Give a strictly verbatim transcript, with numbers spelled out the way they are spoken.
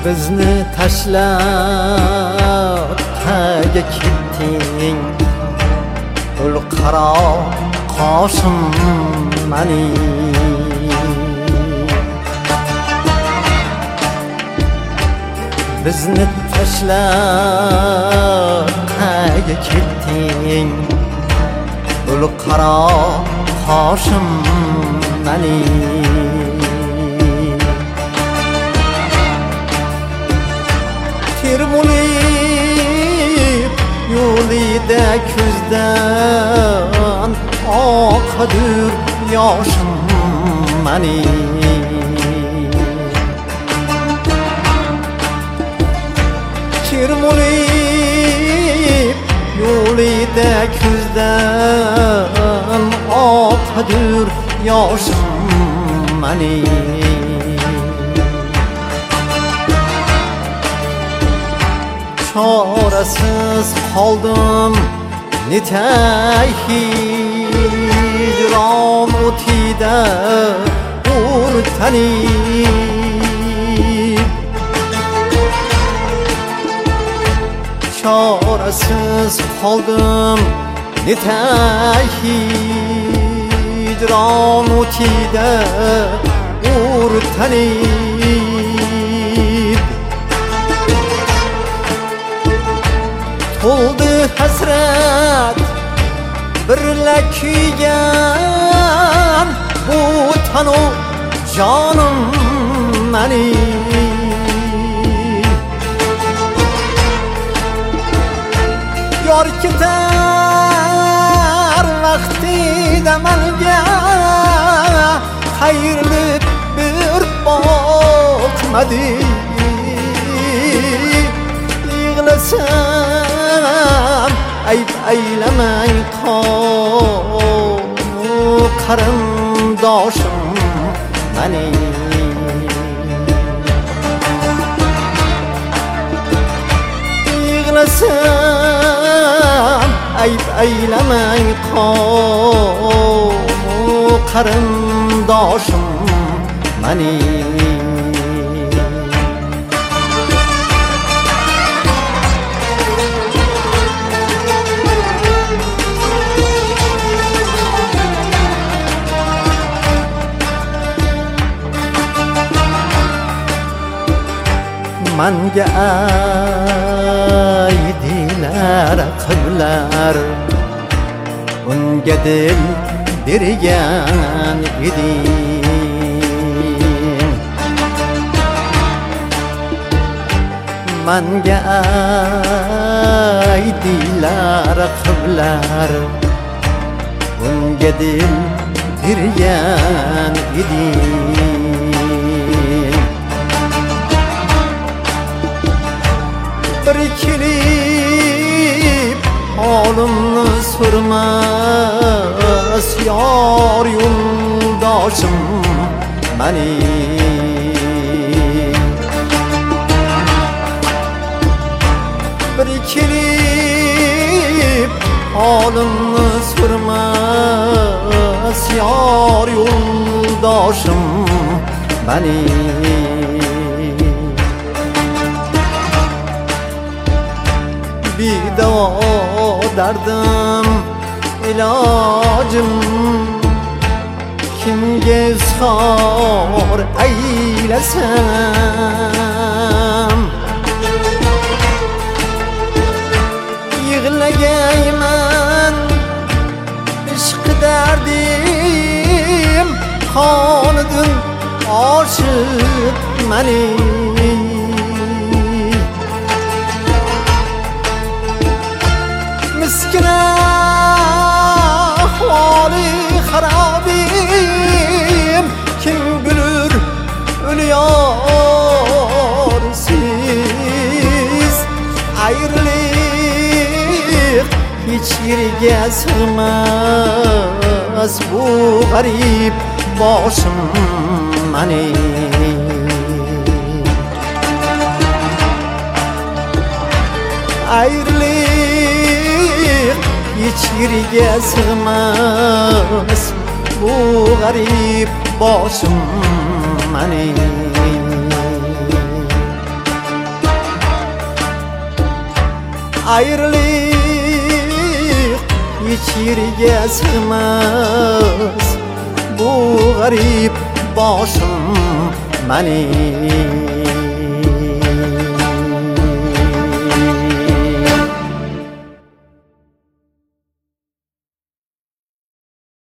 bizni tashlab qayga ketding ul qaro qoshim mening bizni tashlab qayga ketding ul qaro qoshim mening termulib yo'lida ko'zdan oqadir yoshim mening termulib yo'lida ko'zdan oqadir yoshim mening çaresiz kaldım nitay hicran otide urtanip çaresiz kaldım nitay hicran otide urtanip oldu hasret birle kuygan bu tanu canım mening yor ketar vaqtida menga xayrli bir boqmadi yig'lasam ayb aylamang qarindoshim mening yig'lasam ayb aylamang qarindoshim mening manga aydilar qiblar unga dil bergan eding manga aydilar qiblar unga dil bergan eding bir kelib holimni so'ramas yor yo'ldoshim mening bir kelib holimni so'ramas yor yo'ldoshim mening bidavo derdim ilacım kimge izhar eylesem yig'lagayman ishq derdim qonidim oshib mening miskina ahvoli harabim kim bilir ölüyor siz ayrılık hiç yerga sığmaz bu garip boshim mening ayrılık hiç yerga sığmaz bu garip boshim mening Ayrılık hiç yerga sig'mas. Bu g'arib boshim mening